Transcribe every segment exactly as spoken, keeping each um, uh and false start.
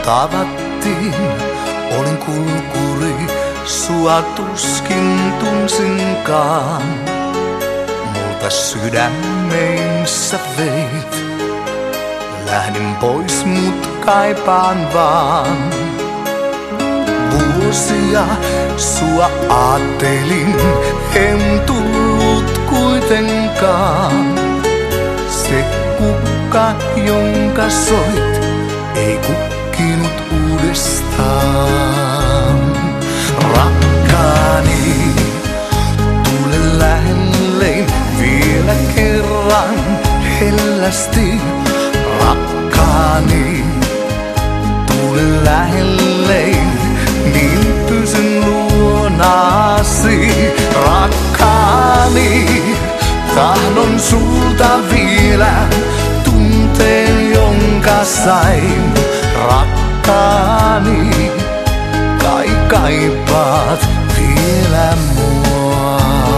Tavattiin, olin kulkuri, sua tuskin tunsinkaan. Multa sydämeissä veit, lähdin pois mut kaipaan vaan. Vuosia sua aattelin, en tullut kuitenkaan. Se kukka, jonka soit, ei kukkinut uudestaan. Rakkaani, tule lähelleen vielä kerran hellästi. Rakkaani, tule lähelleen, niin pysyn luonasi. Rakkaani, tahdon sulta vielä tunteen, jonka sain. Rakkaani, kai kaipaat vielä mua.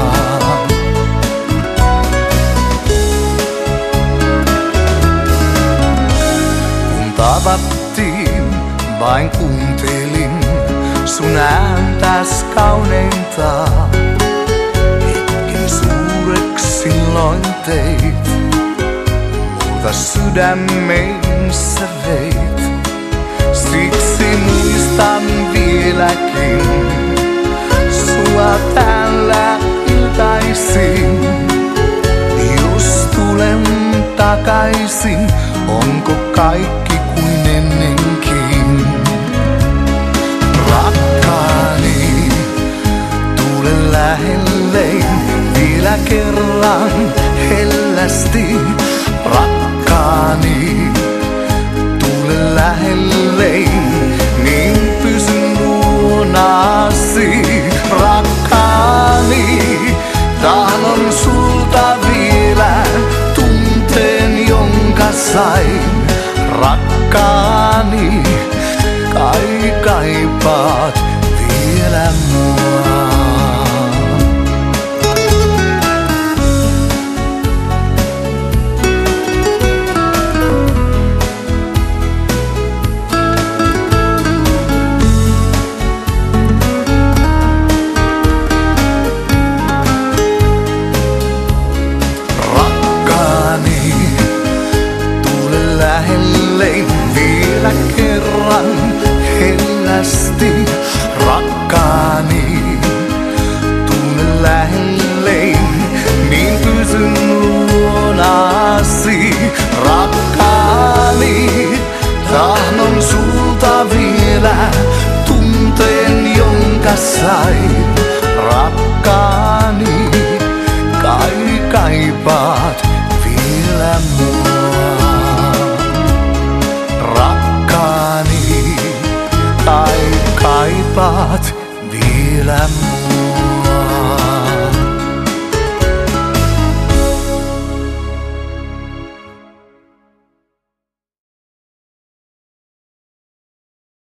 Kun tavattiin, vain kuuntelin sun ääntäs kauneinta. Hetken suureksi silloin teit, multa sydämeissä veit. Siksi muistan vieläkin sua täällä iltaisin. Jos tulen takaisin, onko kaikki kuin ennenkin? Rakkaani, tule lähelleen vielä kerran hellästi. Rakkaani, tule lähelleen, niin pysyn luonasi. Rakkaani, tahdon sulta vielä tunteen, jonka sain. Rakkaani, kai kaipaat vielä mua. Lähelleen vielä kerran hellästi. Rakkaani, tule lähelleen, niin pysyn luonasi. Rakkaani, tahdon sulta vielä tunteen, jonka sain. Rakkaani, kai kaipaat vielä mua. Rakkaani, kai kaipaat